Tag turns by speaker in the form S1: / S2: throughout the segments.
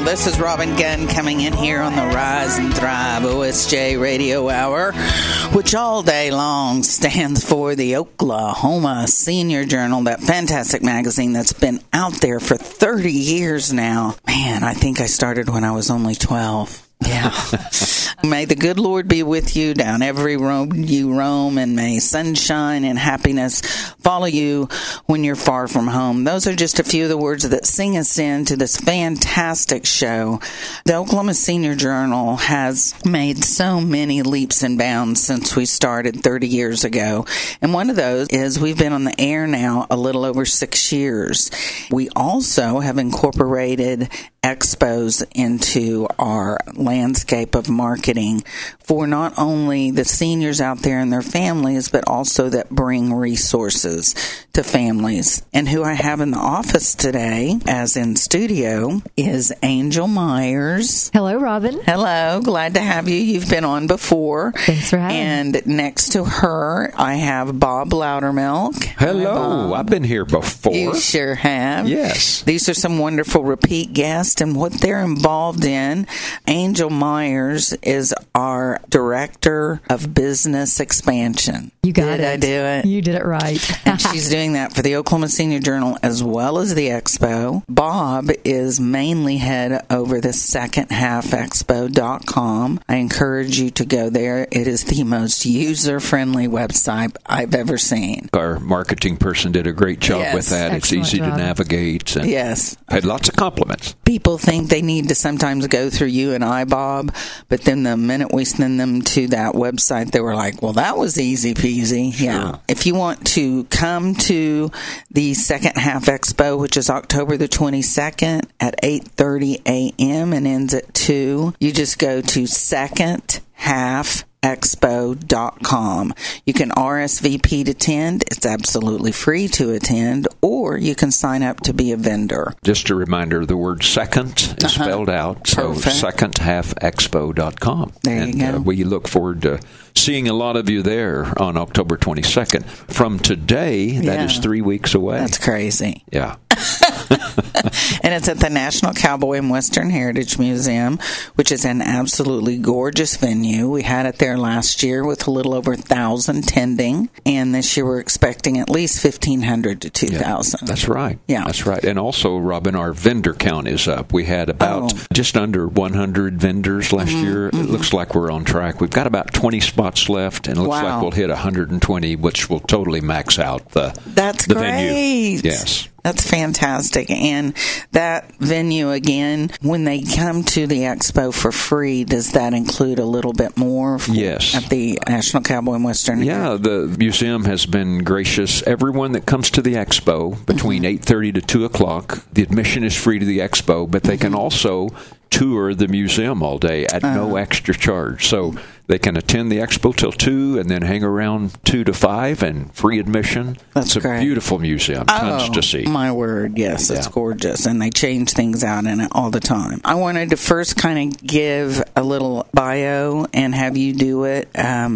S1: This is Robin Gunn coming in here on the Rise and Thrive OSJ Radio Hour, which all day long stands for the Oklahoma Senior Journal, that fantastic magazine that's been out there for 30 years now. Man, I think I started when I was only 12. Yeah. May the good Lord be with you down every road you roam, and may sunshine and happiness follow you when you're far from home. Those are just a few of the words that sing us into this fantastic show. The Oklahoma Senior Journal has made so many leaps and bounds since we started 30 years ago. And one of those is we've been on the air now a little over 6 years. We also have incorporated expos into our landscape of marketing for not only the seniors out there and their families, but also that bring resources to families. And who I have in the office today, as in studio, is Angel Myers.
S2: Hello, Robin.
S1: Hello. Glad to have you. You've been on before.
S2: Thanks for having me.
S1: And next to her, I have Bob Loudermilk.
S3: Hello. I've been here before.
S1: You sure have.
S3: Yes.
S1: These are some wonderful repeat guests and what they're involved in. Angel Myers is our Director of Business Expansion.
S2: You got it.
S1: Did I do it?
S2: You did it right.
S1: And she's doing that for the Oklahoma Senior Journal as well as the Expo. Bob is mainly head over the secondhalfexpo.com. I encourage you to go there. It is the most user-friendly website I've ever seen.
S3: Our marketing person did a great job
S1: Yes.
S3: with that.
S2: Excellent
S3: It's easy
S2: job.
S3: to navigate. And
S1: Yes.
S3: had lots of compliments.
S1: People think they need to sometimes go through you and I, Bob, but then the minute we send them to that website, they were like, well, that was easy peasy.
S3: Sure.
S1: Yeah. If you want to come to the Second Half Expo, which is October the 22nd at 8:30 a.m. and ends at 2, you just go to secondhalfexpo.com. You can RSVP to attend. It's absolutely free to attend, or you can sign up to be a vendor.
S3: Just a reminder, the word second is spelled out, so
S1: Perfect.
S3: secondhalfexpo.com.
S1: There you go.
S3: We look forward to seeing a lot of you there on October 22nd. From today, that is 3 weeks away.
S1: That's crazy.
S3: Yeah.
S1: And it's at the National Cowboy and Western Heritage Museum, which is an absolutely gorgeous venue. We had it there last year with a little over 1,000 attending, and this year we're expecting at least 1,500 to 2,000.
S3: That's right.
S1: Yeah.
S3: That's right. And also, Robin, our vendor count is up. We had about just under 100 vendors last year. It looks like we're on track. We've got about 20 spots left, and it looks like we'll hit 120, which will totally max out the venue.
S1: Great.
S3: Yes.
S1: That's fantastic. And that venue, again, when they come to the expo for free, does that include a little bit more
S3: Yes.
S1: at the National Cowboy and Western?
S3: Yeah, the museum has been gracious. Everyone that comes to the expo between 8:30 to 2 o'clock, the admission is free to the expo, but they can also tour the museum all day at no extra charge. So they can attend the expo till 2 and then hang around 2 to 5 and free admission.
S1: That's
S3: it's
S1: great.
S3: A beautiful museum. Tons to see.
S1: My word, yes, it's gorgeous. And they change things out in it all the time. I wanted to first kind of give a little bio and have you do it.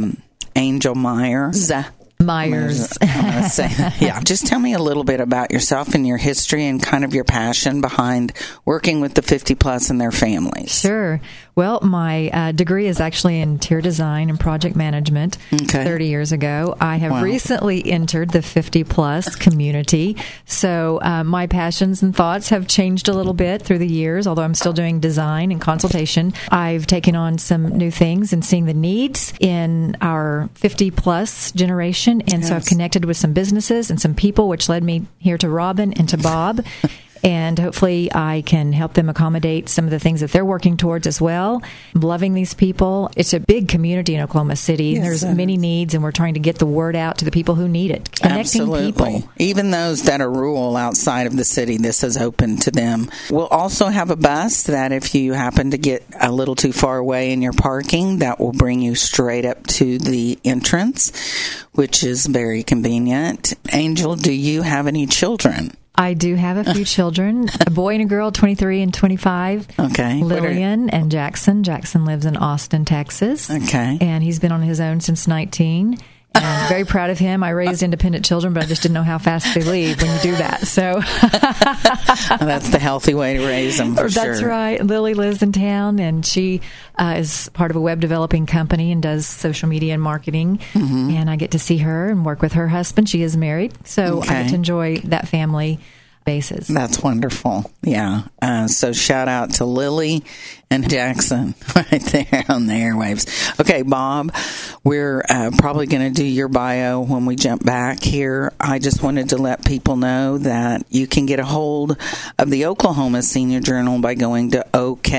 S1: Angel Myers.
S2: Myers.
S1: I'm gonna say, just tell me a little bit about yourself and your history and kind of your passion behind working with the 50-plus and their families.
S2: Sure. Well, my degree is actually in interior design and project management 30 years ago. I have recently entered the 50-plus community, so my passions and thoughts have changed a little bit through the years, although I'm still doing design and consultation. I've taken on some new things and seeing the needs in our 50-plus generation, and so I've connected with some businesses and some people, which led me here to Robin and to Bob. And hopefully I can help them accommodate some of the things that they're working towards as well. I'm loving these people. It's a big community in Oklahoma City.
S1: Yes,
S2: there's many needs, and we're trying to get the word out to the people who need it. Connecting people.
S1: Even those that are rural outside of the city, this is open to them. We'll also have a bus that if you happen to get a little too far away in your parking, that will bring you straight up to the entrance, which is very convenient. Angel, do you have any children?
S2: I do have a few children, a boy and a girl, 23 and 25.
S1: Okay.
S2: Lillian and Jackson. Jackson lives in Austin, Texas.
S1: Okay.
S2: And he's been on his own since 19. And very proud of him. I raised independent children, but I just didn't know how fast they leave when you do that. So
S1: that's the healthy way to raise them, for sure.
S2: That's right. Lily lives in town, and she is part of a web developing company and does social media and marketing. Mm-hmm. And I get to see her and work with her husband. She is married, so I get to enjoy that family basis.
S1: That's wonderful. Yeah. So shout out to Lily and Jackson right there on the airwaves. Okay, Bob, we're probably going to do your bio when we jump back here. I just wanted to let people know that you can get a hold of the Oklahoma Senior Journal by going to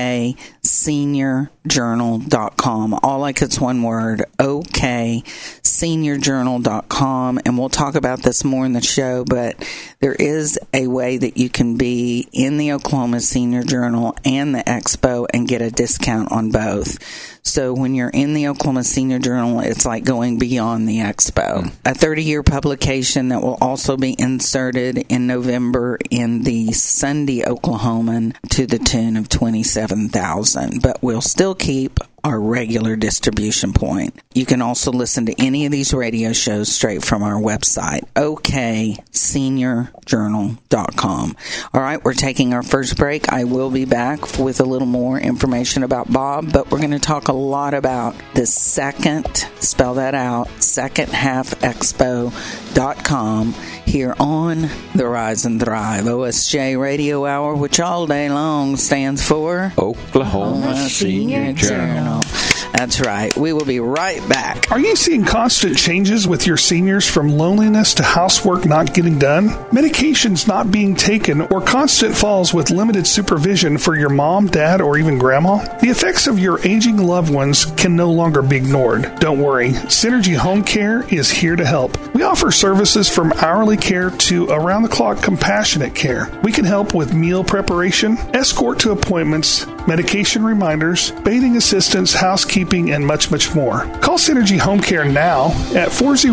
S1: okseniorjournal.com. All like it's one word, okseniorjournal.com. And we'll talk about this more in the show, but there is a way that you can be in the Oklahoma Senior Journal and the Expo and get a discount on both. So when you're in the Oklahoma Senior Journal, it's like going beyond the Expo. A 30-year publication that will also be inserted in November in the Sunday Oklahoman to the tune of $27,000. But we'll still keep our regular distribution point. You can also listen to any of these radio shows straight from our website, okseniorjournal.com. All right, we're taking our first break. I will be back with a little more information about Bob, but we're going to talk a lot about the secondhalfexpo.com here on the Rise and Thrive OSJ Radio Hour, which all day long stands for
S3: Oklahoma Senior Journal.
S1: That's right. We will be right back.
S4: Are you seeing constant changes with your seniors, from loneliness to housework not getting done, medications not being taken, or constant falls with limited supervision for your mom, dad, or even grandma? The effects of your aging loved ones can no longer be ignored. Don't worry. Synergy Home Care is here to help. We offer services from hourly care to around-the-clock compassionate care. We can help with meal preparation, escort to appointments, medication reminders, bathing assistance, housekeeping, and much, much more. Call Synergy Home Care now at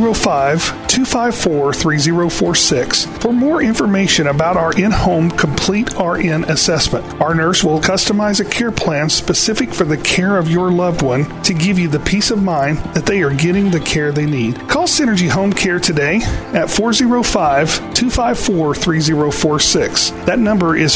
S4: 405-254-3046 for more information about our in-home complete RN assessment. Our nurse will customize a care plan specific for the care of your loved one to give you the peace of mind that they are getting the care they need. Call Synergy Home Care today at 405-254-3046. That number is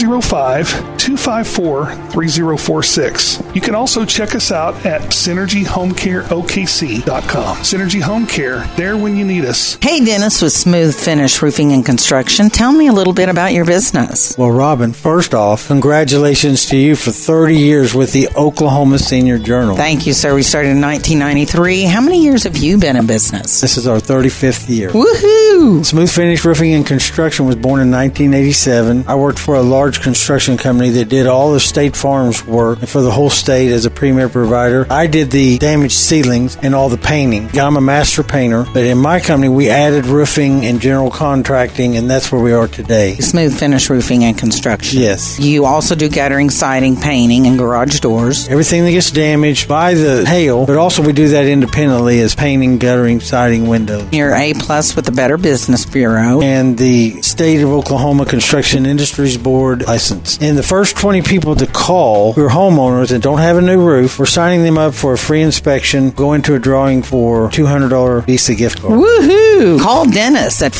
S4: 405-254-3046. You can also check us out at SynergyHomeCareOKC.com. Synergy Home Care, there when you need us.
S1: Hey, Dennis with Smooth Finish Roofing and Construction. Tell me a little bit about your business.
S5: Well, Robin, first off, congratulations to you for 30 years with the Oklahoma Senior Journal.
S1: Thank you, sir. We started in 1993. How many years have you been in business?
S5: This is our 35th year.
S1: Woohoo!
S5: Smooth Finish Roofing and Construction was born in 1987. I worked for a large construction company that did all the State Farm's work for the whole state as a premier provider. I did the damaged ceilings and all the painting. I'm a master painter, but in my company we added roofing and general contracting, and that's where we are today.
S1: Smooth Finish Roofing and Construction.
S5: Yes.
S1: You also do guttering, siding, painting, and garage doors.
S5: Everything that gets damaged by the hail, but also we do that independently as painting, guttering, siding, windows.
S1: You're A+ with the Better Business Bureau.
S5: And the State of Oklahoma Construction Industries Board license. And the first 20 people to call who are homeowners that don't have a new roof, we're signing them up for a free inspection, go into a drawing for $200 Visa gift card.
S1: Woohoo! Call Dennis at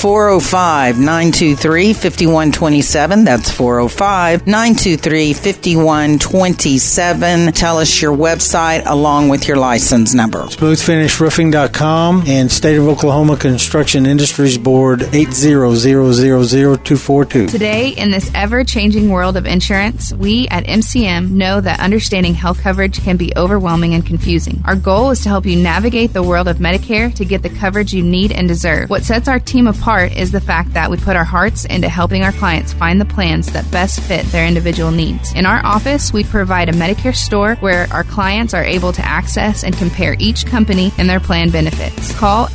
S1: 405-923-5127. That's 405-923-5127. Tell us your website along with your license number.
S5: SmoothFinishRoofing.com and State of Oklahoma Construction Industries Board 8000242.
S6: Today, in this ever-changing world of insurance, we at MCM know that understanding health coverage can be overwhelming and confusing. Our goal is to help you navigate the world of Medicare to get the coverage you need and deserve. What sets our team apart is the fact that we put our hearts into helping our clients find the plans that best fit their individual needs. In our office, we provide a Medicare store where our clients are able to access and compare each company and their plan benefits. Call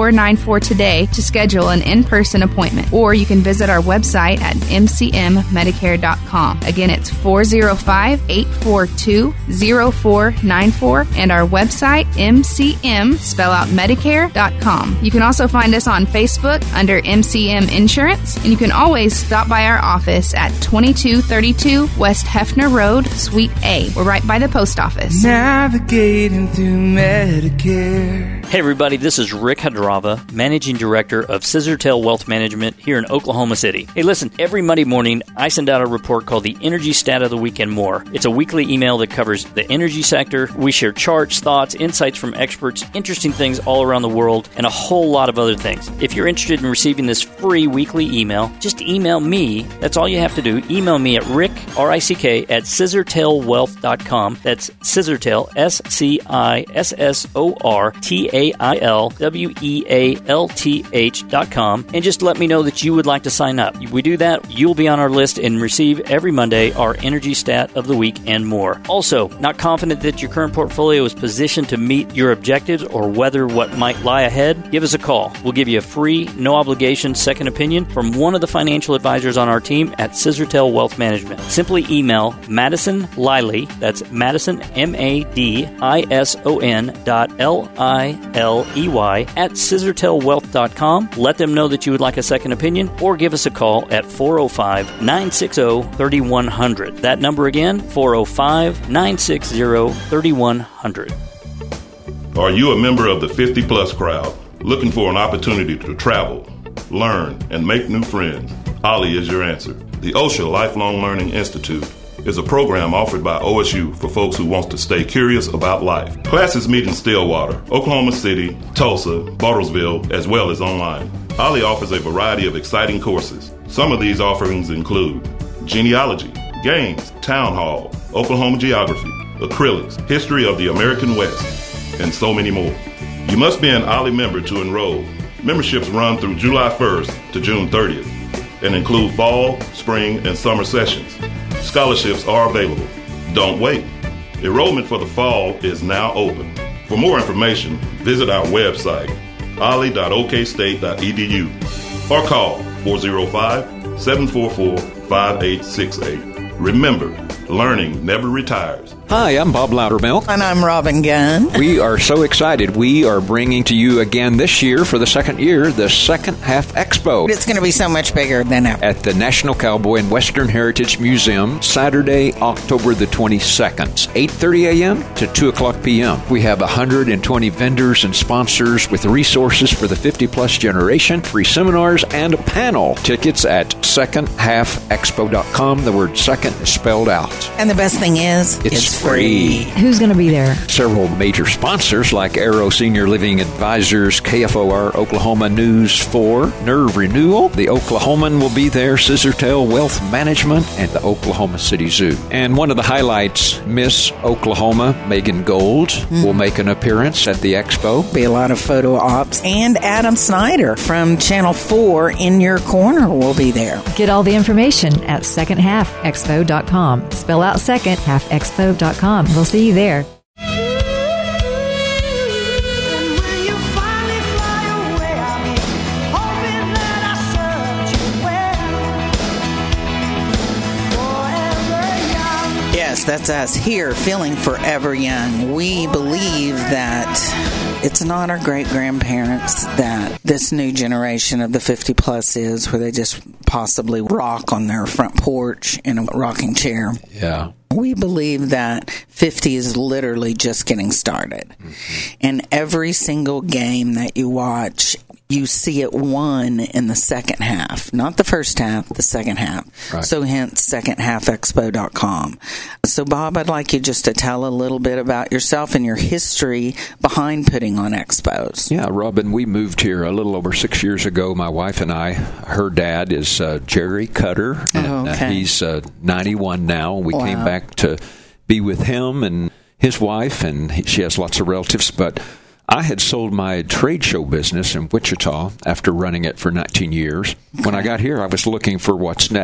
S6: 405-842-0494 today to schedule an in-person appointment, or you can visit our website at mcmmedicare.com. MCMMedicare.com. Again, it's 405-842-0494 and our website, MCM, spell out Medicare.com. You can also find us on Facebook under MCM Insurance, and you can always stop by our office at 2232 West Hefner Road, Suite A. We're right by the post office.
S7: Navigating through Medicare.
S8: Hey everybody, this is Rick Hadrava, Managing Director of Scissortail Wealth Management here in Oklahoma City. Hey listen, every Monday morning I send out a report called the Energy Stat of the Week and More. It's a weekly email that covers the energy sector. We share charts, thoughts, insights from experts, interesting things all around the world, and a whole lot of other things. If you're interested in receiving this free weekly email, just email me. That's all you have to do. Email me at Rick, R-I-C-K, at scissortailwealth.com. That's Scissortail, SCISSORTAILWEALTH.com, and just let me know that you would like to sign up. If we do that, you'll be on our list and receive every Monday our Energy Stat of the Week and more. Also, not confident that your current portfolio is positioned to meet your objectives or weather what might lie ahead? Give us a call. We'll give you a free, no-obligation second opinion from one of the financial advisors on our team at Scissortail Wealth Management. Simply email Madison Liley, that's Madison, MADISON.LILEY at scissortailwealth.com. Let them know that you would like a second opinion, or give us a call at 405-960-3100. That number again, 405-960-3100.
S9: Are you a member of the 50-plus crowd, looking for an opportunity to travel, learn, and make new friends? OLLI is your answer. The OSHA Lifelong Learning Institute is a program offered by OSU for folks who want to stay curious about life. Classes meet in Stillwater, Oklahoma City, Tulsa, Bartlesville, as well as online. OLLI offers a variety of exciting courses. Some of these offerings include genealogy, games, town hall, Oklahoma geography, acrylics, history of the American West, and so many more. You must be an OLLI member to enroll. Memberships run through July 1st to June 30th and include fall, spring, and summer sessions. Scholarships are available. Don't wait. Enrollment for the fall is now open. For more information, visit our website, olli.okstate.edu, or call 405-744-5868. Remember, learning never retires.
S3: Hi, I'm Bob Loudermilk.
S1: And I'm Robin Gunn.
S3: We are so excited. We are bringing to you again this year, for the second year, the Second Half Expo.
S1: It's going to be so much bigger than ever.
S3: At the National Cowboy and Western Heritage Museum, Saturday, October the 22nd, 8:30 a.m. to 2 o'clock p.m. We have 120 vendors and sponsors with resources for the 50-plus generation, free seminars, and a panel. Tickets at secondhalfexpo.com. The word second is spelled out.
S1: And the best thing is, it's free.
S2: Who's going to be there?
S3: Several major sponsors like Arrow Senior Living Advisors, KFOR Oklahoma News 4, Nerve Renewal, the Oklahoman will be there, Scissortail Wealth Management, and the Oklahoma City Zoo. And one of the highlights, Miss Oklahoma, Megan Gold, will make an appearance at the expo.
S1: Be a lot of photo ops. And Adam Snyder from Channel 4 in your corner will be there.
S2: Get all the information at secondhalfexpo.com. Spell out secondhalfexpo.com. We'll see you there.
S1: Yes, that's us here, feeling forever young. We believe that it's not our great-grandparents that this new generation of the 50-plus is, where they just possibly rock on their front porch in a rocking chair.
S3: Yeah.
S1: We believe that 50 is literally just getting started. Mm-hmm. And every single game that you watch, you see it won in the second half. Not the first half, the second half. Right. So hence, secondhalfexpo.com. So, Bob, I'd like you just to tell a little bit about yourself and your history behind putting on expos.
S3: Yeah, Robin, we moved here a little over 6 years ago, my wife and I. Her dad is Jerry Cutter, and he's 91 now. We came back to be with him and his wife, and she has lots of relatives, but I had sold my trade show business in Wichita after running it for 19 years. When I got here, I was looking for what's next.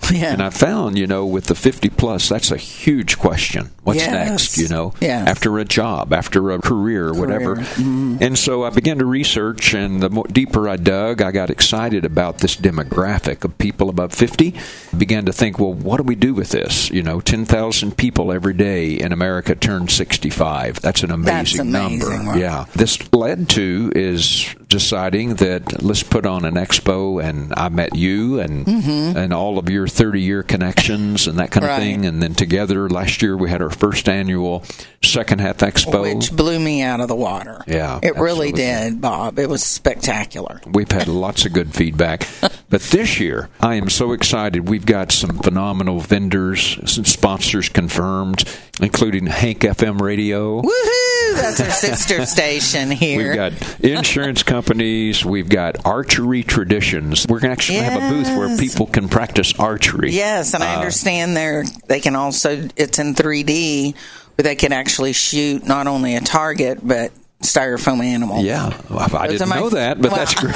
S3: And I found, with the 50 plus, that's a huge question. What's next, after a job, after a career, whatever. Mm-hmm. And so I began to research, and the deeper I dug, I got excited about this demographic of people above 50. Began to think, well, what do we do with this? 10,000 people every day in America turn 65. That's an amazing number.
S1: Right?
S3: Yeah. This led to is deciding that let's put on an expo, and I met you and all of your 30-year connections and that kind of thing. And then together last year we had our first annual Second Half Expo.
S1: Which blew me out of the water.
S3: Yeah.
S1: It really did, Bob. It was spectacular.
S3: We've had lots of good feedback. But this year, I am so excited. We've got some phenomenal vendors, some sponsors confirmed, including Hank FM Radio.
S1: Woohoo! That's our sister station here.
S3: We've got insurance companies. We've got archery traditions. We're going to actually have a booth where people can practice archery.
S1: Yes, and I understand they can also, it's in 3D, where they can actually shoot not only a target, but styrofoam animals.
S3: Yeah, I didn't know that, but that's great.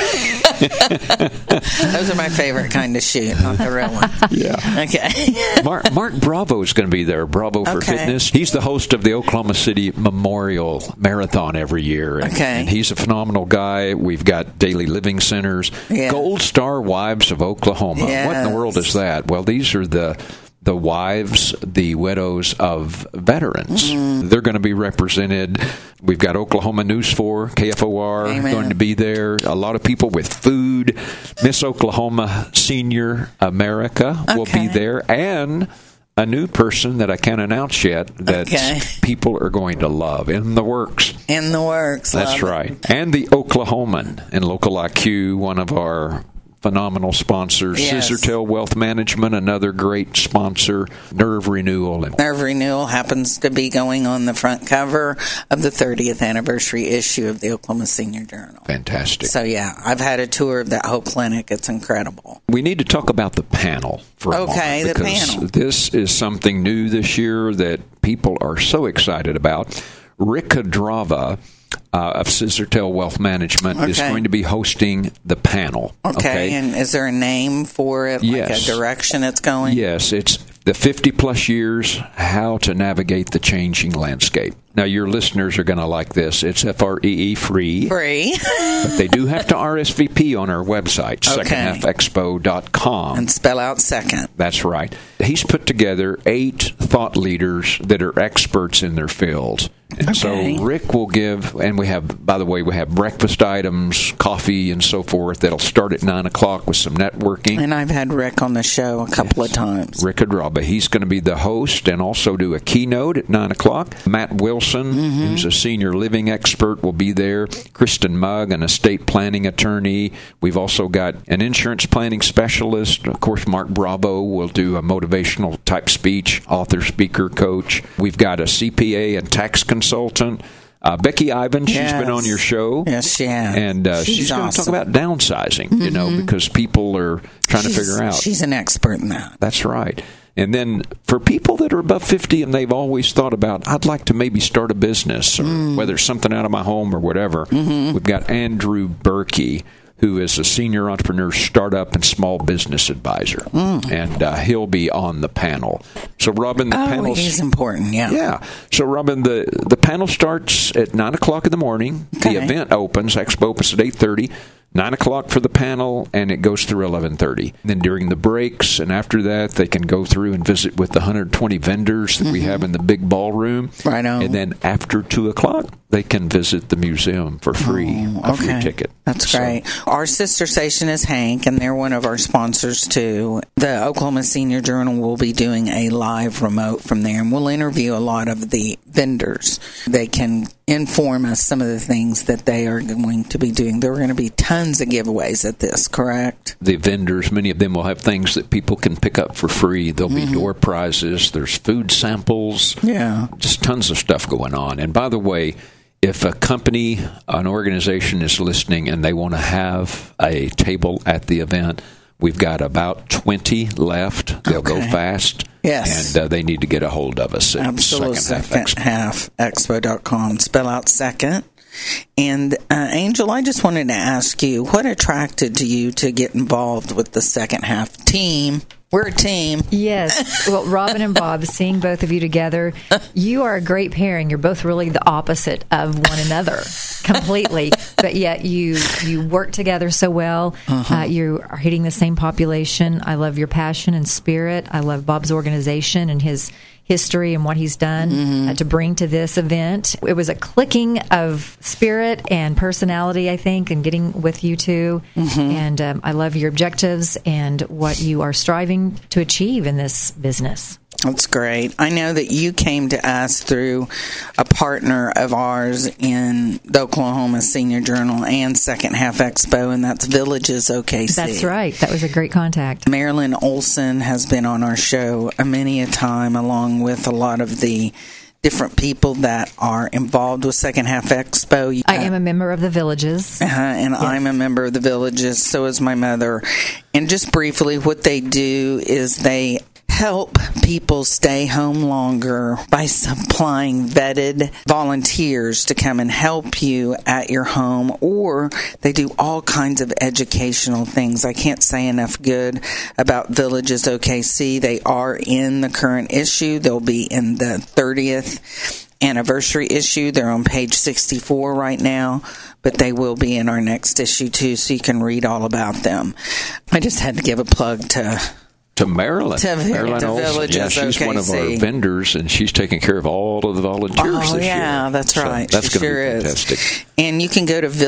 S1: Those are my favorite kind of shoot, not the real ones.
S3: Yeah.
S1: Okay.
S3: Mark Bravo is going to be there. Bravo for Fitness. He's the host of the Oklahoma City Memorial Marathon every year. And he's a phenomenal guy. We've got Daily Living Centers. Yeah. Gold Star Wives of Oklahoma.
S1: Yes.
S3: What in the world is that? Well, these are the wives, the widows of veterans. Mm-hmm. They're going to be represented. We've got Oklahoma News 4, KFOR, going to be there. A lot of people with food. Miss Oklahoma Senior America will be there. And a new person that I can't announce yet that people are going to love. In the works.
S1: In the works.
S3: That's right. And the Oklahoman and Local IQ, one of our phenomenal sponsors.
S1: Yes.
S3: Scissortail Wealth Management, another great sponsor. Nerve Renewal.
S1: Nerve Renewal happens to be going on the front cover of the 30th anniversary issue of the Oklahoma Senior Journal.
S3: Fantastic.
S1: So, I've had a tour of that whole clinic. It's incredible.
S3: We need to talk about the panel for a moment.
S1: The panel.
S3: This is something new this year that people are so excited about. Rick Kadrava of Scissortail Wealth Management is going to be hosting the panel.
S1: Okay, and is there a name for it, like a direction it's going?
S3: Yes, it's the 50-plus years, how to navigate the changing landscape. Now, your listeners are going to like this. It's FREE, free. But they do have to RSVP on our website, secondhalfexpo.com.
S1: And spell out second.
S3: That's right. He's put together 8 thought leaders that are experts in their fields. And so Rick will give, and we have breakfast items, coffee, and so forth. That'll start at 9 o'clock with some networking.
S1: And I've had Rick on the show a couple of times.
S3: Rick Kadrava. He's going to be the host and also do a keynote at 9 o'clock. Matt Wilson, who's a senior living expert, will be there. Kristen Mugg, an estate planning attorney. We've also got an insurance planning specialist. Of course, Mark Bravo will do a motivational type speech, author, speaker, coach. We've got a CPA and tax consultant. Becky Ivan, she's been on your show.
S1: Yes, she has.
S3: And she's going to talk about downsizing, because people are trying to figure out.
S1: She's an expert in that.
S3: That's right. And then for people that are above 50 and they've always thought about, I'd like to maybe start a business, or whether it's something out of my home or whatever, we've got Andrew Berkey, who is a senior entrepreneur, startup, and small business advisor. And he'll be on the panel. So, Robin, the panel...
S1: he's important,
S3: Yeah. So, Robin, the panel starts at 9 o'clock in the morning. The event opens, Expo opens at 8:30. 9 o'clock for the panel, and it goes through 11:30. Then during the breaks and after that, they can go through and visit with the 120 vendors that we have in the big ballroom.
S1: Right on.
S3: And then after 2 o'clock, they can visit the museum for free, a free ticket.
S1: That's great. Our sister station is Hank, and they're one of our sponsors, too. The Oklahoma Senior Journal will be doing a live remote from there, and we'll interview a lot of the vendors. They can inform us some of the things that they are going to be doing. There are going to be tons of giveaways at this, correct?
S3: The vendors, many of them will have things that people can pick up for free. There'll be door prizes. There's food samples.
S1: Yeah.
S3: Just tons of stuff going on. And by the way, if a company, an organization is listening and they want to have a table at the event, we've got about 20 left. They'll go fast.
S1: Yes.
S3: And they need to get a hold of us at
S1: secondhalfexpo.com. Spell out second. And, Angel, I just wanted to ask you, what attracted you to get involved with the Second Half team We're a team.
S2: Yes. Well, Robin and Bob, seeing both of you together, you are a great pairing. You're both really the opposite of one another completely, but yet you work together so well. You are hitting the same population. I love your passion and spirit. I love Bob's organization and his history and what he's done to bring to this event. It was a clicking of spirit and personality, I think, and getting with you two. And I love your objectives and what you are striving to achieve in this business.
S1: That's great. I know that you came to us through a partner of ours in the Oklahoma Senior Journal and Second Half Expo, and that's Villages OKC.
S2: That's right. That was a great contact.
S1: Marilyn Olson has been on our show many a time, along with a lot of the different people that are involved with Second Half Expo.
S2: I am a member of the Villages.
S1: And yes. I'm a member of the Villages, so is my mother. And just briefly, what they do is they help people stay home longer by supplying vetted volunteers to come and help you at your home, or they do all kinds of educational things. I can't say enough good about Villages OKC. They are in the current issue. They'll be in the 30th anniversary issue. They're on page 64 right now, but they will be in our next issue too, so you can read all about them. I just had to give a plug to
S3: Marilyn. Marilyn Olson.
S1: Villages,
S3: yeah, she's one of our vendors, and she's taking care of all of the volunteers this year.
S1: Yeah, that's right.
S3: So that's
S1: she
S3: going
S1: sure
S3: to be fantastic.
S1: Is. And you can go to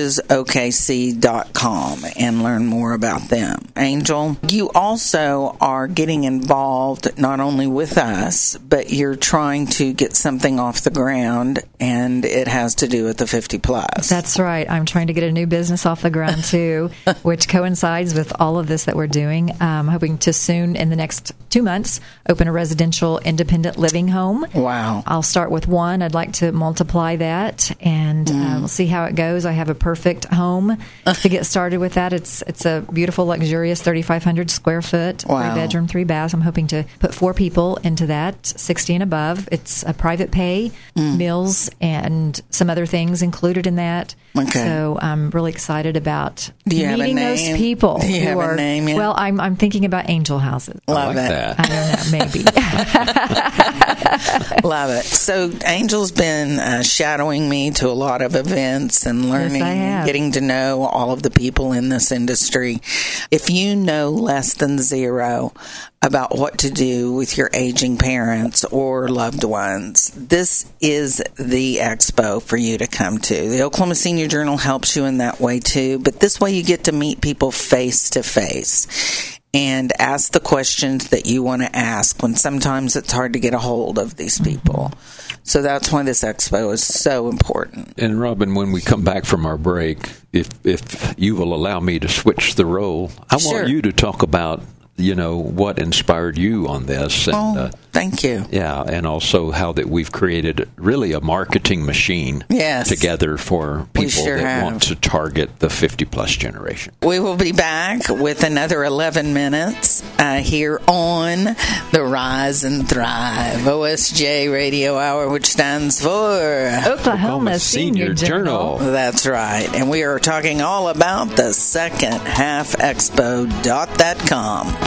S1: villagesokc.com and learn more about them. Angel, you also are getting involved not only with us, but you're trying to get something off the ground, and it has to do with the 50 plus.
S2: That's right. I'm trying to get a new business off the ground too, which coincides with all of this that we're doing. I'm hoping to soon, in the next 2 months, open a residential independent living home.
S1: Wow.
S2: I'll start with one. I'd like to multiply that, and we'll see how it goes. I have a perfect home to get started with that. It's a beautiful, luxurious 3,500 square foot, 3-bedroom, 3 baths. I'm hoping to put 4 people into that, 60 and above. It's a private pay, meals, and some other things included in that.
S1: Okay.
S2: So I'm really excited about
S1: meeting
S2: those people.
S1: Do you have a name yet?
S2: Well, I'm thinking about angel houses.
S1: Love
S3: like
S1: it.
S3: That.
S2: I don't know, maybe.
S1: Love it. So Angel's been shadowing me to a lot of events and learning and getting to know all of the people in this industry. If you know less than zero about what to do with your aging parents or loved ones, this is the expo for you to come to. The Oklahoma Senior Journal helps you in that way too, but this way you get to meet people face to face and ask the questions that you want to ask when sometimes it's hard to get a hold of these people. So that's why this expo is so important.
S3: And Robin, when we come back from our break, if you will allow me to switch the role, I want you to talk about what inspired you on this. And,
S1: thank you.
S3: Yeah, and also how that we've created really a marketing machine together for people that want to target the 50-plus generation.
S1: We will be back with another 11 minutes here on the Rise and Thrive OSJ Radio Hour, which stands for
S2: Oklahoma Senior Journal.
S1: That's right. And we are talking all about the Second Half Expo.com.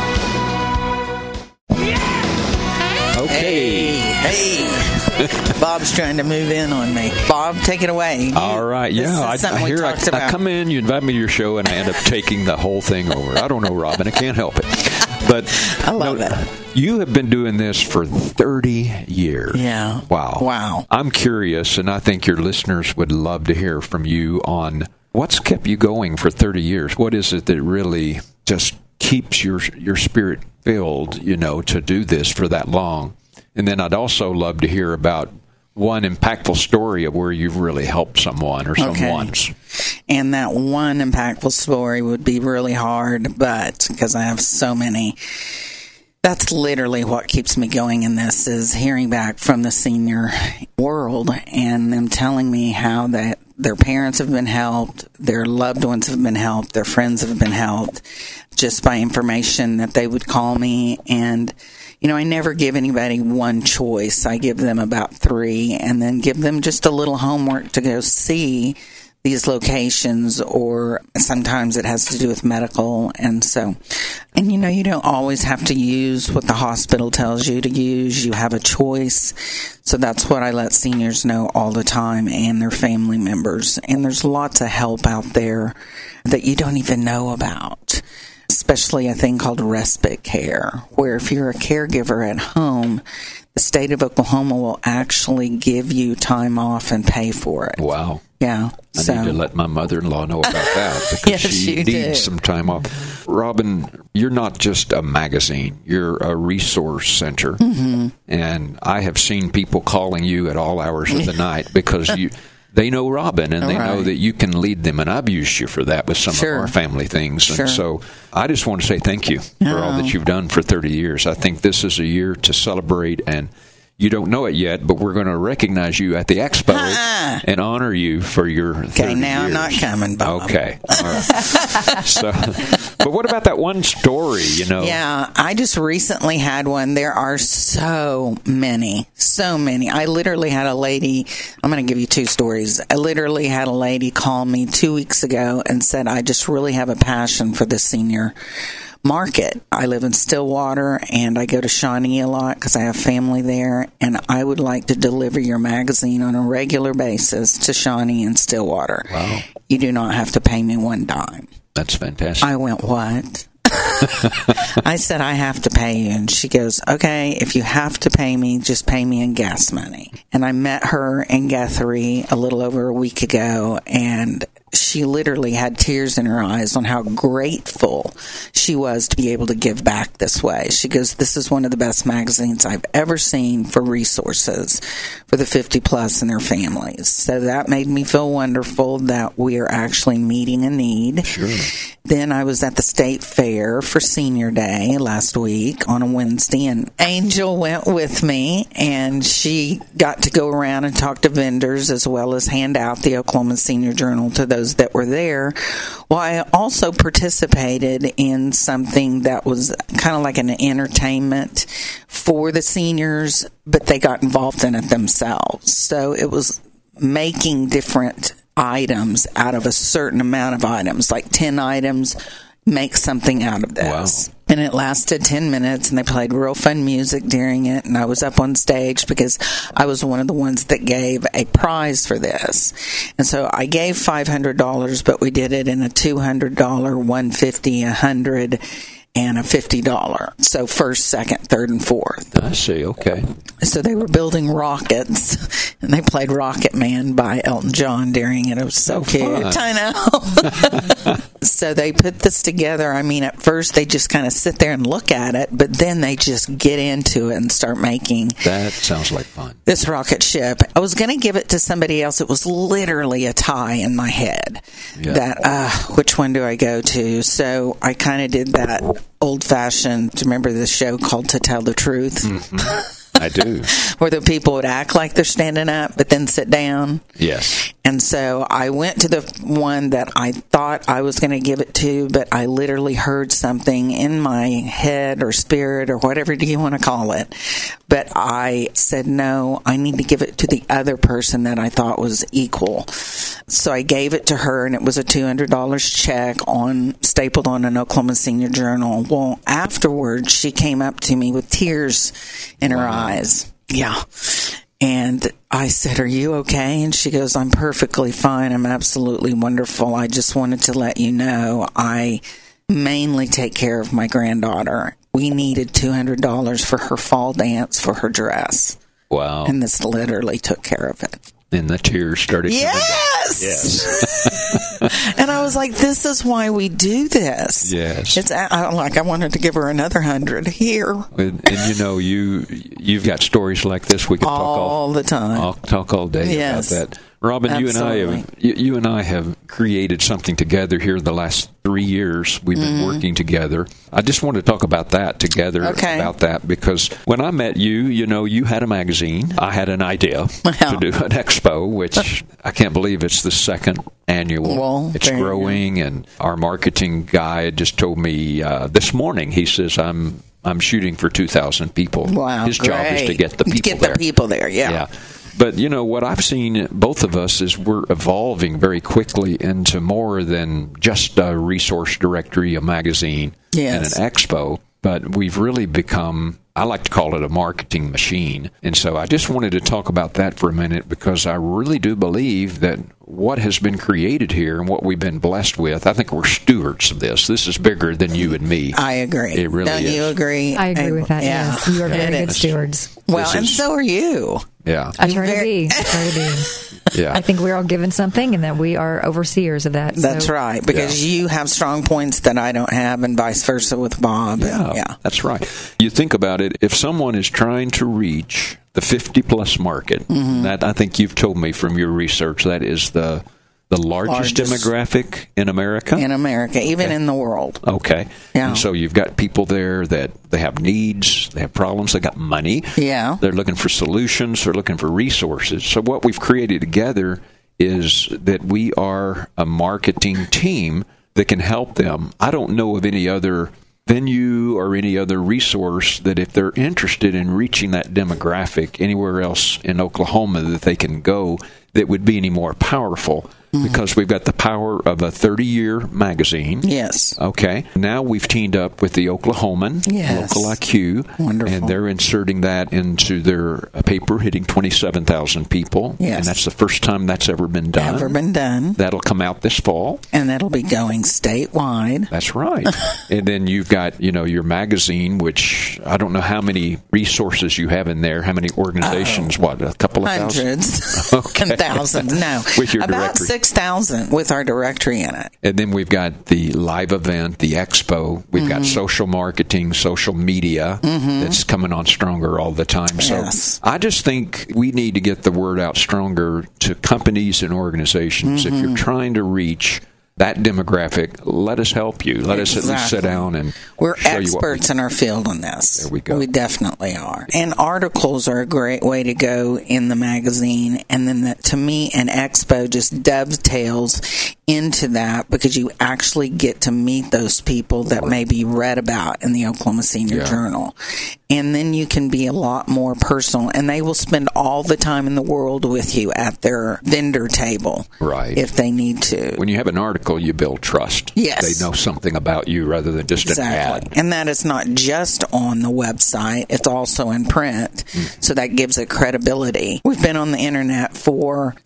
S3: Okay.
S1: Hey. Bob's trying to move in on me. Bob, take it away.
S3: All right. Yeah, I come in, you invite me to your show, and I end up taking the whole thing over. I don't know, Robin. I can't help it. But
S1: I love it.
S3: You have been doing this for 30 years.
S1: Yeah.
S3: Wow. I'm curious, and I think your listeners would love to hear from you on what's kept you going for 30 years. What is it that really just keeps your spirit filled, to do this for that long? And then I'd also love to hear about one impactful story of where you've really helped someone or someone's.
S1: And that one impactful story would be really hard, but because I have so many, that's literally what keeps me going in this, is hearing back from the senior world and them telling me how that their parents have been helped, their loved ones have been helped, their friends have been helped just by information that they would call me. And I never give anybody one choice. I give them about 3 and then give them just a little homework to go see these locations, or sometimes it has to do with medical. And you don't always have to use what the hospital tells you to use. You have a choice. So that's what I let seniors know all the time, and their family members. And there's lots of help out there that you don't even know about, especially a thing called respite care, where if you're a caregiver at home, the state of Oklahoma will actually give you time off and pay for it.
S3: Wow.
S1: Yeah.
S3: I need to let my mother-in-law know about that, because she needs some time off. Robin, you're not just a magazine. You're a resource center. Mm-hmm. And I have seen people calling you at all hours of the night because they know Robin, and they know that you can lead them. And I've used you for that with some of our family things. And so I just want to say thank you for all that you've done for 30 years. I think this is a year to celebrate, and you don't know it yet, but we're going to recognize you at the expo and honor you for your 30
S1: Okay, now
S3: years.
S1: I'm not coming, Bob.
S3: Okay. All right. But what about that one story,
S1: Yeah, I just recently had one. There are so many. I literally had a lady, I'm going to give you two stories. I literally had a lady call me 2 weeks ago and said, I just really have a passion for the senior market. I live in Stillwater, and I go to Shawnee a lot because I have family there, and I would like to deliver your magazine on a regular basis to Shawnee and Stillwater.
S3: Wow.
S1: You do not have to pay me one dime.
S3: That's fantastic.
S1: I went, what? I said, I have to pay you. And she goes, okay, if you have to pay me, just pay me in gas money. And I met her in Guthrie a little over a week ago, and she literally had tears in her eyes on how grateful she was to be able to give back this way. She goes, this is one of the best magazines I've ever seen for resources for the 50 plus and their families. So that made me feel wonderful that we are actually meeting a need.
S3: Sure.
S1: Then I was at the State Fair for Senior Day last week on a Wednesday, and Angel went with me, and she got to go around and talk to vendors as well as hand out the Oklahoma Senior Journal to those that were there. Well, I also participated in something that was kind of like an entertainment for the seniors, but they got involved in it themselves. So it was making different items out of a certain amount of items, like 10 items, make something out of this. Wow. And it lasted 10 minutes, and they played real fun music during it, and I was up on stage because I was one of the ones that gave a prize for this. And so I gave $500, but we did it in a $200, $150, $100, and a $50. So first, second, third, and fourth.
S3: I see. Okay.
S1: So they were building rockets, and they played Rocket Man by Elton John during it. It was so cute.
S3: Fun.
S1: I know. So they put this together. I mean, at first they just kind of sit there and look at it, but then they just get into it and start making.
S3: That sounds like fun.
S1: This rocket ship. I was going to give it to somebody else. It was literally a tie in my head. Yeah. That, which one do I go to? So I kind of did that old-fashioned. Do you remember this show called To Tell the Truth?
S3: Mm-hmm. I do.
S1: Where the people would act like they're standing up, but then sit down.
S3: Yes.
S1: And so I went to the one that I thought I was going to give it to, but I literally heard something in my head or spirit or whatever do you want to call it. But I said, no, I need to give it to the other person that I thought was equal. So I gave it to her, and it was a $200 check stapled on an Oklahoma Senior Journal. Well, afterwards, she came up to me with tears in her eyes. Yeah. And I said, are you okay? And she goes, I'm perfectly fine. I'm absolutely wonderful. I just wanted to let you know I mainly take care of my granddaughter. We needed $200 for her fall dance for her dress.
S3: Wow.
S1: And this literally took care of it.
S3: And the tears started coming down.
S1: Yes. And I was like, this is why we do this.
S3: Yes.
S1: I wanted to give her another 100 here.
S3: And you've got stories like this. We could talk all the time. I'll talk all day about that. Robin, you and I have created something together here the last 3 years. We've been working together. I just want to talk about that together, about that, because when I met you, you had a magazine. I had an idea to do an expo, which I can't believe it's the second annual.
S1: Well,
S3: it's growing, and our marketing guy just told me this morning, he says, I'm shooting for 2,000 people.
S1: Wow,
S3: His job is to get the people there.
S1: Yeah.
S3: But, what I've seen, both of us, is we're evolving very quickly into more than just a resource directory, a magazine, and an expo. But we've really become, I like to call it a marketing machine. And so I just wanted to talk about that for a minute, because I really do believe that what has been created here and what we've been blessed with, I think we're stewards of this. This is bigger than you and me.
S1: I agree.
S3: It really
S1: Don't
S3: is.
S1: you agree?
S2: I agree with that, yes. You are very good stewards.
S1: Well, and so are you.
S3: Yeah.
S2: I try to be.
S3: Yeah.
S2: I think we're all given something, and that we are overseers of that.
S1: That's right, because you have strong points that I don't have, and vice versa with Bob.
S3: Yeah, that's right. You think about it, if someone is trying to reach the 50-plus market, that I think you've told me from your research, that is the largest demographic in America?
S1: In America, even in the world.
S3: Okay.
S1: Yeah.
S3: And so you've got people there that they have needs, they have problems, they got money.
S1: Yeah.
S3: They're looking for solutions, they're looking for resources. So what we've created together is that we are a marketing team that can help them. I don't know of any other venue or any other resource that if they're interested in reaching that demographic anywhere else in Oklahoma that they can go that would be any more powerful. Because we've got the power of a 30-year magazine.
S1: Yes.
S3: Okay. Now we've teamed up with the Oklahoman, Local IQ.
S1: Wonderful.
S3: And they're inserting that into their paper, hitting 27,000 people.
S1: Yes.
S3: And that's the first time that's ever been done.
S1: Ever been done.
S3: That'll come out this fall.
S1: And that'll be going statewide.
S3: That's right. And then you've got, your magazine, which I don't know how many resources you have in there, how many organizations, a couple of
S1: hundreds.
S3: thousand? Okay.
S1: And thousands, no.
S3: With your
S1: about
S3: directory.
S1: 6,000 with our directory in it.
S3: And then we've got the live event, the expo. We've got social marketing, social media that's coming on stronger all the time.
S1: Yes.
S3: So I just think we need to get the word out stronger to companies and organizations. If you're trying to reach that demographic, let us help you. Let us at least sit down and
S1: we're
S3: show
S1: experts in our field on this.
S3: There we go.
S1: We definitely are. And articles are a great way to go in the magazine. And then to me, an expo just dovetails into that because you actually get to meet those people that may be read about in the Oklahoma Senior Journal. And then you can be a lot more personal. And they will spend all the time in the world with you at their vendor table.
S3: Right.
S1: If they need to.
S3: When you have an article, you build trust.
S1: Yes.
S3: They know something about you rather than just an ad.
S1: And that is not just on the website, it's also in print. So that gives it credibility. We've been on the internet for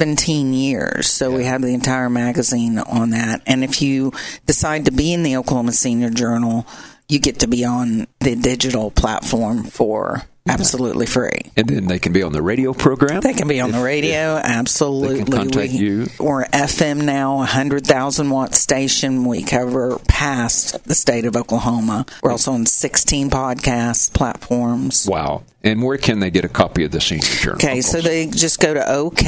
S1: 17 years, so we have the entire magazine on that. And if you decide to be in the Oklahoma Senior Journal, you get to be on the digital platform for absolutely free.
S3: And then they can be on the radio program?
S1: They can be on the radio, absolutely.
S3: They can contact you.
S1: We're FM now, 100,000 watt station. We cover past the state of Oklahoma. We're also on 16 podcast platforms.
S3: Wow. And where can they get a copy of the Senior Journal?
S1: Okay, so they just go to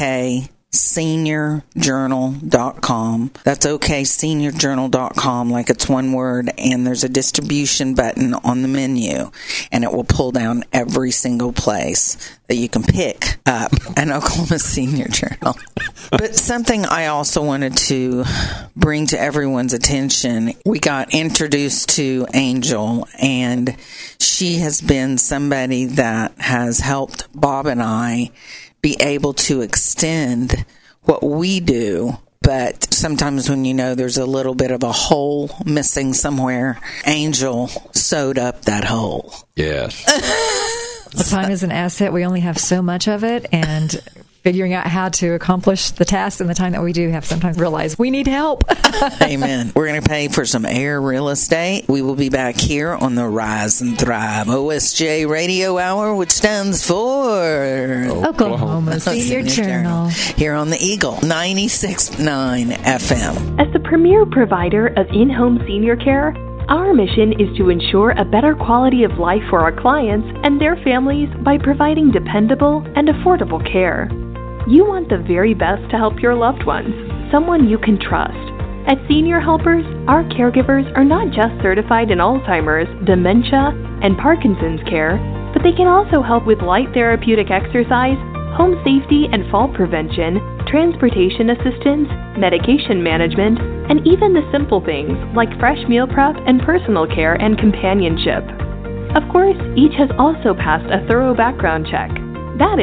S1: OKSeniorJournal.com. That's OKSeniorJournal.com, like it's one word, and there's a distribution button on the menu, and it will pull down every single place that you can pick up an Oklahoma Senior Journal. But something I also wanted to bring to everyone's attention, we got introduced to Angel, and she has been somebody that has helped Bob and I be able to extend what we do. But sometimes when there's a little bit of a hole missing somewhere, Angel sewed up that hole.
S3: Yes.
S2: The time is an asset. We only have so much of it, and figuring out how to accomplish the task in the time that we do have sometimes realize we need help.
S1: Amen. We're going to pay for some air real estate. We will be back here on the Rise and Thrive OSJ Radio Hour, which stands for
S2: Oklahoma Senior Journal.
S1: Here on the Eagle 96.9 FM.
S10: As the premier provider of in-home senior care, our mission is to ensure a better quality of life for our clients and their families by providing dependable and affordable care. You want the very best to help your loved ones, someone you can trust. At Senior Helpers, our caregivers are not just certified in Alzheimer's, dementia, and Parkinson's care, but they can also help with light therapeutic exercise, home safety and fall prevention, transportation assistance, medication management, and even the simple things like fresh meal prep and personal care and companionship. Of course, each has also passed a thorough background check. That is,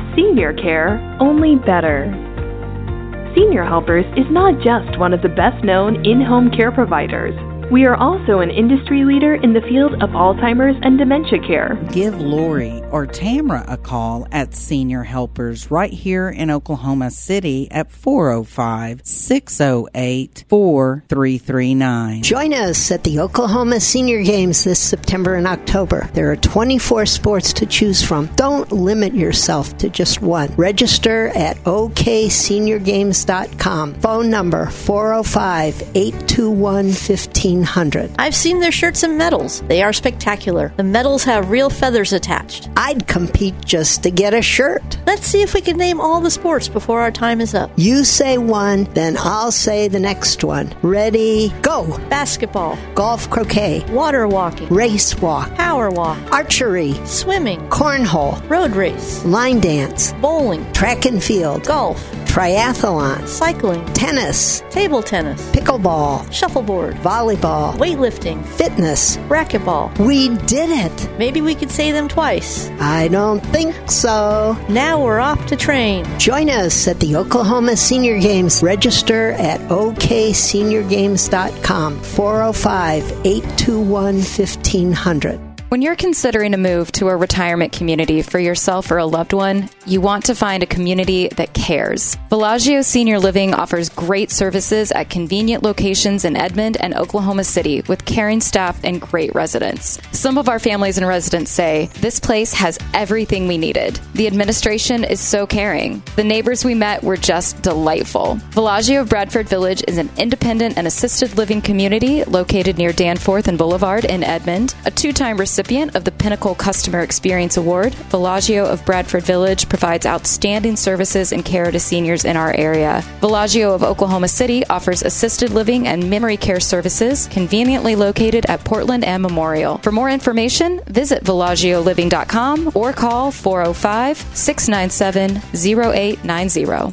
S10: Senior care, only better. Senior Helpers is not just one of the best-known in-home care providers. We are also an industry leader in the field of Alzheimer's and dementia care.
S1: Give Lori or Tamra a call at Senior Helpers right here in Oklahoma City at 405-608-4339.
S11: Join us at the Oklahoma Senior Games this September and October. There are 24 sports to choose from. Don't limit yourself to just one. Register at okseniorgames.com. Phone number 405-821-1500.
S12: I've seen their shirts and medals. They are spectacular. The medals have real feathers attached.
S11: I'd compete just to get a shirt.
S12: Let's see if we can name all the sports before our time is up.
S11: You say one, then I'll say the next one. Ready, go.
S12: Basketball.
S11: Golf croquet.
S12: Water walking.
S11: Race walk.
S12: Power walk.
S11: Archery.
S12: Swimming.
S11: Cornhole.
S12: Road race.
S11: Line dance.
S12: Bowling.
S11: Track and field.
S12: Golf.
S11: Triathlon.
S12: Cycling.
S11: Tennis.
S12: Table tennis.
S11: Pickleball.
S12: Shuffleboard.
S11: Volleyball.
S12: Weightlifting.
S11: Fitness.
S12: Racquetball.
S11: We did it.
S12: Maybe we could say them twice.
S11: I don't think so.
S12: Now we're off to train.
S11: Join us at the Oklahoma Senior Games. Register at okseniorgames.com. 405-821-1500.
S13: When you're considering a move to a retirement community for yourself or a loved one, you want to find a community that cares. Bellagio Senior Living offers great services at convenient locations in Edmond and Oklahoma City with caring staff and great residents. Some of our families and residents say, this place has everything we needed. The administration is so caring. The neighbors we met were just delightful. Bellagio of Bradford Village is an independent and assisted living community located near Danforth and Boulevard in Edmond, a two-time recipient of the Pinnacle Customer Experience Award. Bellagio of Bradford Village provides outstanding services and care to seniors in our area. Bellagio of Oklahoma City offers assisted living and memory care services conveniently located at Portland and Memorial. For more information, visit BellagioLiving.com or call 405-697-0890.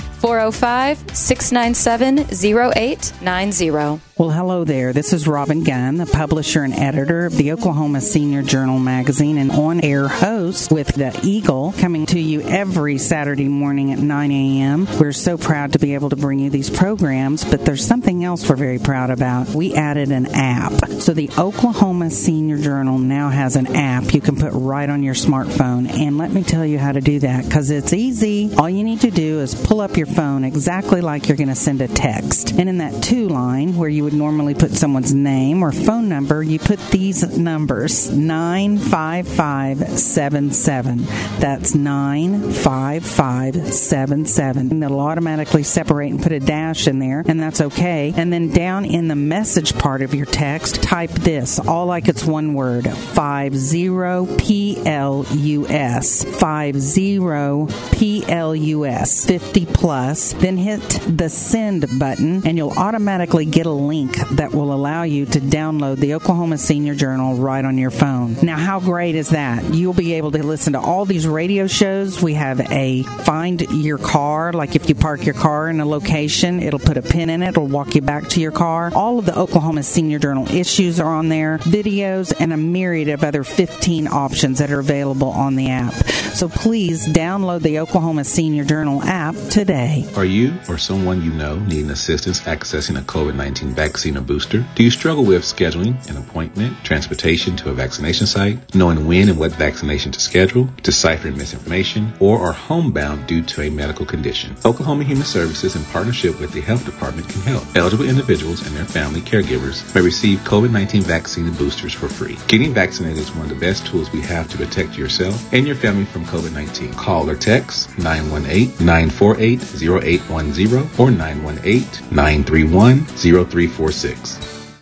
S13: 405-697-0890.
S1: Well, hello there. This is Robin Gunn, the publisher and editor of the Oklahoma Senior Journal magazine and on-air host with the Eagle, coming to you every Saturday morning at 9 a.m. We're so proud to be able to bring you these programs, but there's something else we're very proud about. We added an app. So the Oklahoma Senior Journal now has an app you can put right on your smartphone, and let me tell you how to do that, because it's easy. All you need to do is pull up your phone exactly like you're going to send a text, and in that to line where you would normally put someone's name or phone number, you put these numbers, 95577. That's 95577. And it'll automatically separate and put a dash in there, and that's okay. And then down in the message part of your text, type this, all like it's one word, 50PLUS. 50PLUS, 50 plus. Then hit the send button, and you'll automatically get a link that will allow you to download the Oklahoma Senior Journal right on your phone. Now, how great is that? You'll be able to listen to all these radio shows. We have a find your car, like if you park your car in a location, it'll put a pin in it, it'll walk you back to your car. All of the Oklahoma Senior Journal issues are on there, videos, and a myriad of other 15 options that are available on the app. So please download the Oklahoma Senior Journal app today.
S14: Are you or someone you know needing assistance accessing a COVID-19 vaccine or booster? Do you struggle with scheduling an appointment, transportation to a vaccination site, knowing when and what vaccination to schedule, deciphering misinformation, or are homebound due to a medical condition? Oklahoma Human Services, in partnership with the Health Department, can help. Eligible individuals and their family caregivers may receive COVID-19 vaccine and boosters for free. Getting vaccinated is one of the best tools we have to protect yourself and your family from COVID-19. Call or text 918-948-0810 or 918-931-0346.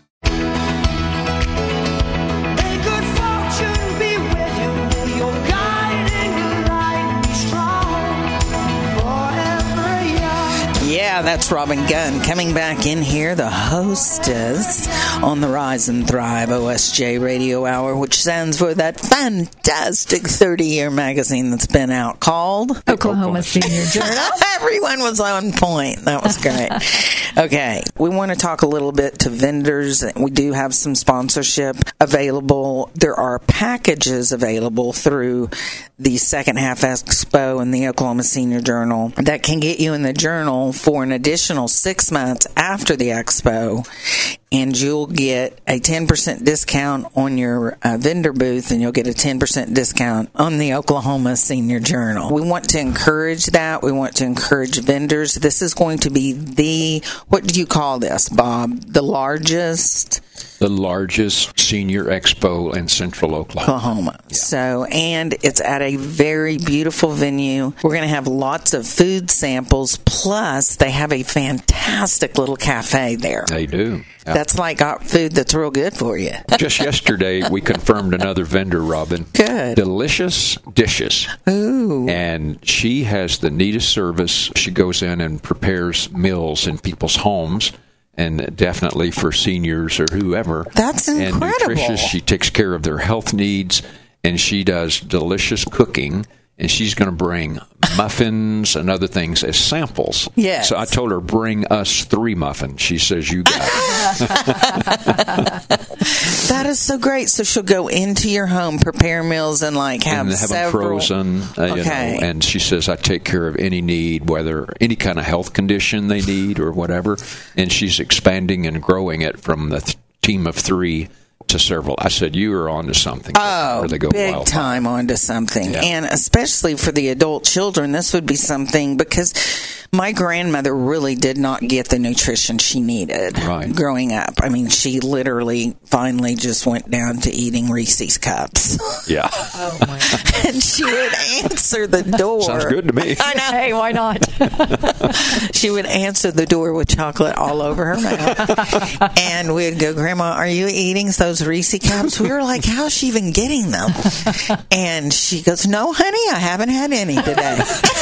S1: Yeah, that's Robin Gunn coming back in here, the hostess on the Rise and Thrive OSJ Radio Hour, which stands for that fantastic 30-year magazine that's been out called
S2: Oklahoma Senior Journal.
S1: Everyone was on point. That was great. Okay, we want to talk a little bit to vendors. We do have some sponsorship available. There are packages available through the Second Half Expo and the Oklahoma Senior Journal that can get you in the Journal for an additional 6 months after the Expo. And you'll get a 10% discount on your vendor booth, and you'll get a 10% discount on the Oklahoma Senior Journal. We want to encourage that. We want to encourage vendors. This is going to be what do you call this, Bob? The largest senior expo in central Oklahoma. Yeah. So, and it's at a very beautiful venue. We're going to have lots of food samples, plus they have a fantastic little cafe there.
S3: They do. Yeah.
S1: That's like food that's real good for you.
S3: Just yesterday, we confirmed another vendor, Robin.
S1: Good.
S3: Delicious Dishes.
S1: Ooh.
S3: And she has the neatest service. She goes in and prepares meals in people's homes, and definitely for seniors or whoever.
S1: That's incredible.
S3: And nutritious. She takes care of their health needs, and she does delicious cooking. And she's going to bring muffins and other things as samples.
S1: Yes.
S3: So I told her, bring us 3 muffins. She says, you got it.
S1: That is so great. So she'll go into your home, prepare meals, and have several.
S3: Them frozen.
S1: Okay.
S3: And she says, I take care of any need, whether any kind of health condition they need or whatever. And she's expanding and growing it from the team of 3 to several. I said, you are on to something.
S1: Oh, big time onto something. Yeah. And especially for the adult children, this would be something, because my grandmother really did not get the nutrition she needed growing up. I mean, she literally finally just went down to eating Reese's Cups.
S3: Yeah.
S2: Oh, my God.
S1: And she would answer the door.
S3: Sounds good to me.
S1: I know.
S2: Hey, why not?
S1: She would answer the door with chocolate all over her mouth. And we'd go, Grandma, are you eating those Reese's Cups? We were like, how's she even getting them? And she goes, no, honey, I haven't had any today.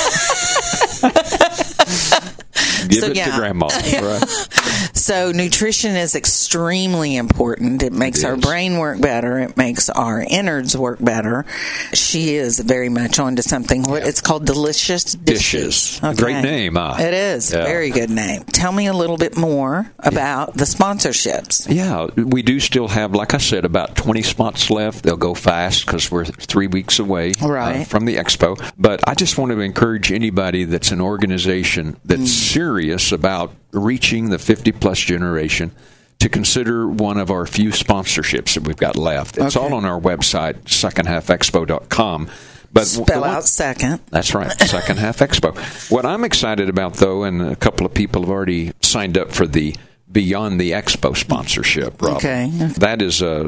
S3: Give it to Grandma. Right.
S1: So nutrition is extremely important. It makes our brain work better. It makes our innards work better. She is very much onto something. What it's called, Delicious Dishes. Okay.
S3: Great name, huh?
S1: It is. Very good name. Tell me a little bit more about the sponsorships.
S3: Yeah, we do still have, like I said, about 20 spots left. They'll go fast because we're 3 weeks away from the expo. But I just want to encourage anybody that's an organization that's serious about reaching the 50-plus generation to consider one of our few sponsorships that we've got left. It's all on our website, secondhalfexpo.com. But
S1: spell out second.
S3: That's right, Second Half Expo. What I'm excited about, though, and a couple of people have already signed up for the Beyond the Expo sponsorship, Rob.
S1: Okay.
S3: That is a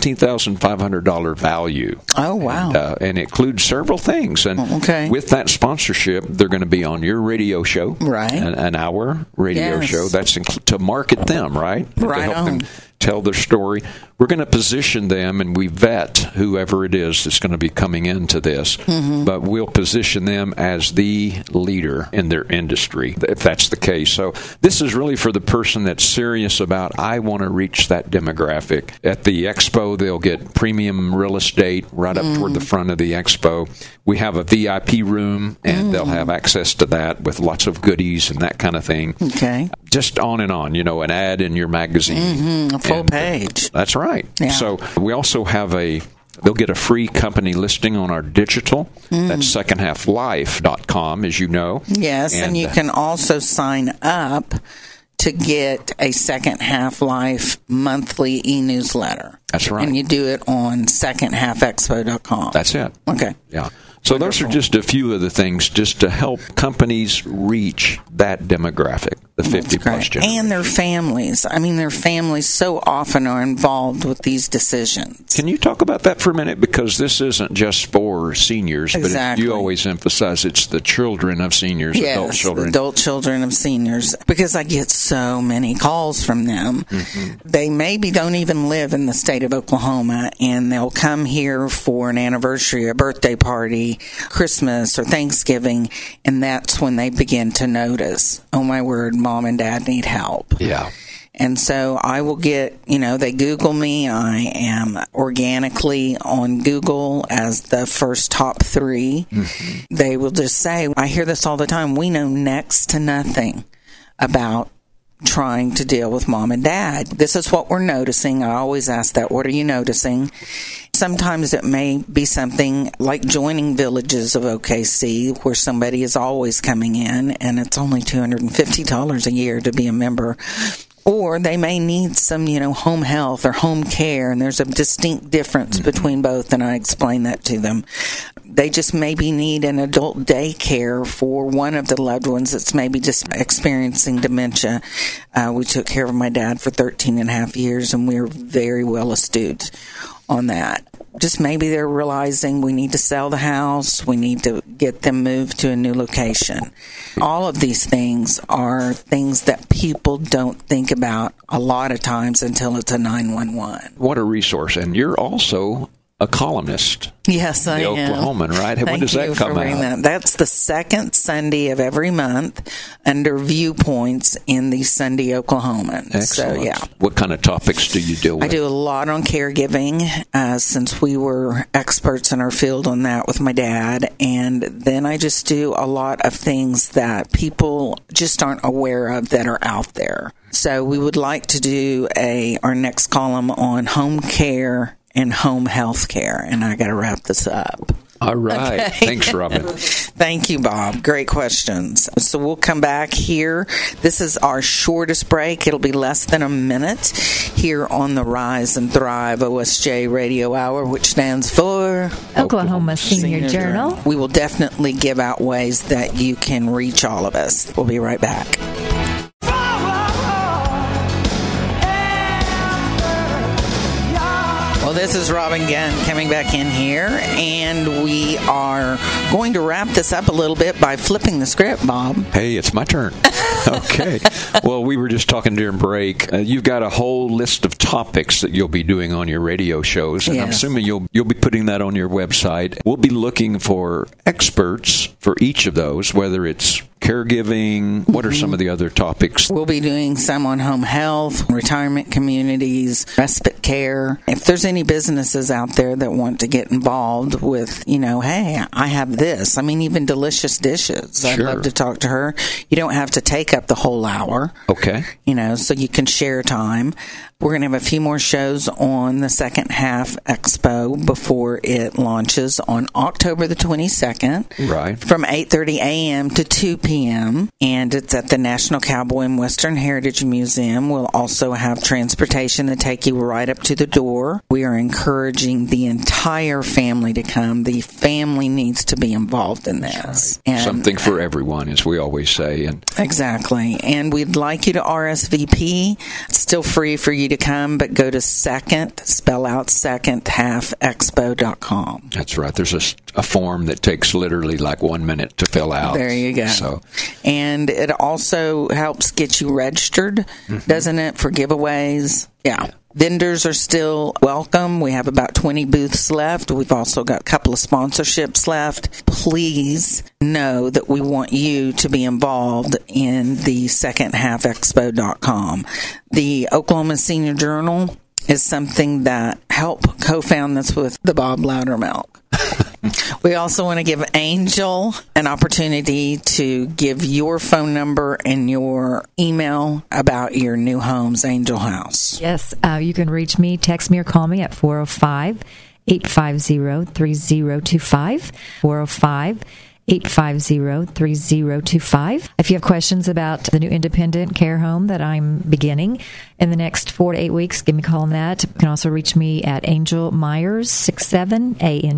S3: $17,500 value.
S1: Oh, wow.
S3: And it includes several things. And with that sponsorship, they're going to be on your radio show.
S1: Right.
S3: An hour radio show. That's to market them, right?
S1: Right.
S3: To help them tell their story. We're going to position them, and we vet whoever it is that's going to be coming into this, but we'll position them as the leader in their industry, if that's the case. So this is really for the person that's serious about, I want to reach that demographic. At the expo, they'll get premium real estate right up toward the front of the expo. We have a VIP room, and they'll have access to that with lots of goodies and that kind of thing.
S1: Okay.
S3: Just on and on, an ad in your magazine.
S1: A full page.
S3: That's right. Yeah. So we also have they'll get a free company listing on our digital. That's secondhalflife.com, as you know.
S1: Yes, and you can also sign up to get a Second Half Life monthly e-newsletter.
S3: That's right.
S1: And you do it on secondhalfexpo.com.
S3: That's it.
S1: Okay.
S3: Yeah. So those are just a few of the things just to help companies reach that demographic, the 50-plus generation.
S1: And their families. I mean, their families so often are involved with these decisions.
S3: Can you talk about that for a minute? Because this isn't just for seniors, but you always emphasize it's the children of seniors, adult children.
S1: Adult children of seniors. Because I get so many calls from them. They maybe don't even live in the state of Oklahoma, and they'll come here for an anniversary, a birthday party, Christmas or Thanksgiving, and that's when they begin to notice, oh my word, Mom and Dad need help.
S3: Yeah.
S1: And so I will get, they Google me. I am organically on Google as the first top 3. They will just say, I hear this all the time, we know next to nothing about trying to deal with Mom and Dad. This is what we're noticing. I always ask that, what are you noticing? sometimes it may be something like joining Villages of OKC, where somebody is always coming in, and it's only $250 a year to be a member. Or they may need some, home health or home care, and there's a distinct difference between both, and I explain that to them. They just maybe need an adult daycare for one of the loved ones that's maybe just experiencing dementia. We took care of my dad for 13 and a half years, and we're very well astute on that. Just maybe they're realizing we need to sell the house, we need to get them moved to a new location. All of these things are things that people don't think about a lot of times until it's a 911.
S3: What a resource. And you're also a columnist.
S1: Yes, I am.
S3: The Oklahoman, right? When does that come out?
S1: That's the second Sunday of every month under Viewpoints in the Sunday Oklahoman.
S3: Excellent.
S1: So, yeah.
S3: What kind of topics do you deal with?
S1: I do a lot on caregiving, since we were experts in our field on that with my dad. And then I just do a lot of things that people just aren't aware of that are out there. So we would like to do our next column on home care and home health care, and I got to wrap this up.
S3: All right.
S1: Okay.
S3: Thanks, Robin.
S1: Thank you, Bob. Great questions. So we'll come back here. This is our shortest break. It'll be less than a minute here on the Rise and Thrive OSJ Radio Hour, which stands for
S2: Oklahoma Senior Journal.
S1: We will definitely give out ways that you can reach all of us. We'll be right back. Well, this is Robin Gunn coming back in here, and we are going to wrap this up a little bit by flipping the script, Bob.
S3: Hey, it's my turn. Okay. Well, we were just talking during break. You've got a whole list of topics that you'll be doing on your radio shows, and yes. I'm assuming you'll be putting that on your website. We'll be looking for experts for each of those, whether it's caregiving. What are some of the other topics?
S1: We'll be doing some on home health, retirement communities, respite care. If there's any businesses out there that want to get involved with, hey, I have this. I mean, even Delicious Dishes. I'd love to talk to her. You don't have to take up the whole hour.
S3: Okay.
S1: So you can share time. We're going to have a few more shows on the Second Half Expo before it launches on October the 22nd.
S3: Right.
S1: From 8:30 a.m. to 2 p.m. And it's at the National Cowboy and Western Heritage Museum. We'll also have transportation to take you right up to the door. We are encouraging the entire family to come. The family needs to be involved in this.
S3: Right. And something for everyone, as we always say.
S1: Exactly. And we'd like you to RSVP. It's still free for you to come, but go to secondhalfexpo.com.
S3: That's right. There's a form that takes literally like 1 minute to fill out.
S1: There you go. And it also helps get you registered, doesn't it, for giveaways? Yeah. Vendors are still welcome. We have about 20 booths left. We've also got a couple of sponsorships left. Please know that we want you to be involved in the secondhalfexpo.com. The Oklahoma Senior Journal is something that helped co-found this with the Bob Loudermilk. We also want to give Angel an opportunity to give your phone number and your email about your new home's Angel House.
S2: Yes, you can reach me, text me, or call me at 405-850-3025, 405-850-3025. If you have questions about the new independent care home that I'm beginning in the next 4 to 8 weeks, give me a call on that. You can also reach me at Angel Myers 67,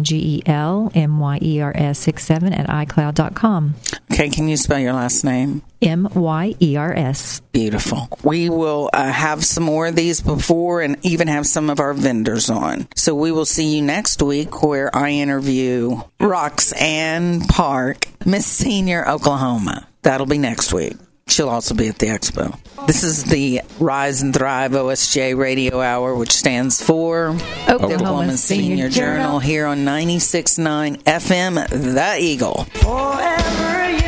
S2: ANGEL MYERS 67 at iCloud.com.
S1: Okay, can you spell your last name?
S2: MYERS.
S1: Beautiful. We will have some more of these before and even have some of our vendors on. So we will see you next week where I interview Roxanne Park, Miss Senior Oklahoma. That'll be next week. She'll also be at the expo. This is the Rise and Thrive OSJ Radio Hour, which stands for
S2: Oklahoma Senior Journal,
S1: here on 96.9 FM, The Eagle.
S7: Forever